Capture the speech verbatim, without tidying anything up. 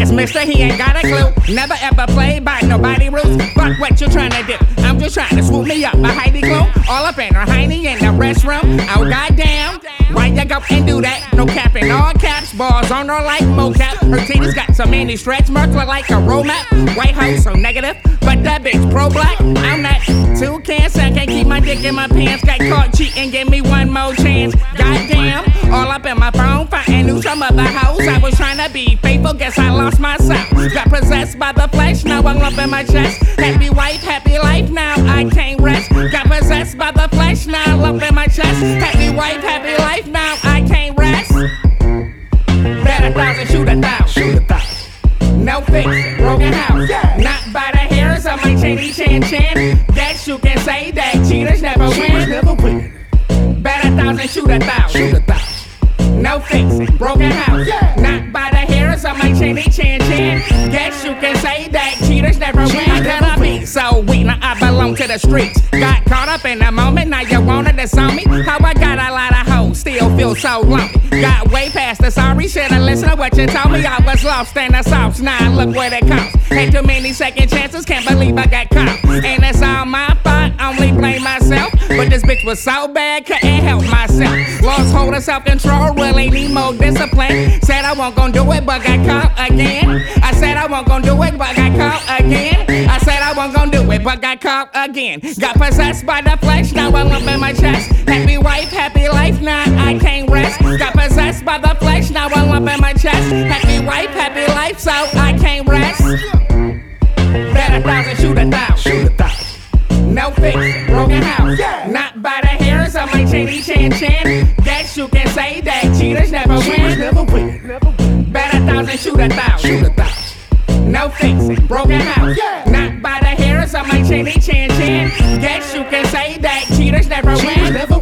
this mister, he ain't got a clue. Never ever played by nobody rules. Fuck what you tryna do. I'm just trying to swoop me up by Heidi Klum. All up in her hiney in the restroom. Oh goddamn, why you go and do that? No cap in all caps, balls on her like mocap. Her titties got so many stretch marks, look like a roll map. White house so negative, but that bitch pro-black. I'm not too cancer, I can't keep my dick in my pants. Got caught cheating, give me one more chance. Goddamn, all up in my phone, fighting new some other house. I was trying to be faithful, guess I lost myself. Got possessed by the flesh, now I'm up in my chest. Happy wife, happy life, now I can't rest. Got possessed by the flesh, now up in my chest. Happy wife, happy life, now I can't rest. Bet a thousand, shoot a thousand. Shoot a thousand. No fix, broken house. Not by the hairs of my chinny chin chin. That you can say that cheaters never win. Never win. Bet a thousand, shoot a thousand. Shoot a thousand. No fix, broken house. Not by the hairs of my chinny chin chin. Guess you can say that cheaters never win. Can I be so weak? Now I belong to the streets. Got caught up in the moment, now you wanna disown me. How I got a lot of hoes, still feel so lonely. Got way past the sorry, should've listened to what you told me. I was lost in the sauce, now look where it comes. Ain't too many second chances, can't believe I got caught. And it's all my fault, only blame myself. But this bitch was so bad, couldn't help myself. Lost hold of self-control, really need more discipline. Said I wasn't gonna do it, but got caught again. I said I wasn't gonna do it, but got caught again. I said I wasn't gonna do it, but got caught again. Got possessed by the flesh, now I'm up in my chest. Happy wife, happy life, now I can't rest. Got possessed by the flesh, now I'm up in my chest. Happy wife, happy life, so I can't rest. Bet a thousand, shoot a thousand. Shoot a thousand. No fix, broken house. Not by the hairs of my chinny chin chin. Guess you can say that cheaters never win. Never win. Bet a thousand, shoot a thousand. Shoot a thousand. No fix, broken house. Not by the hairs of my chinny chin chin. Guess you can say that cheaters never win. Never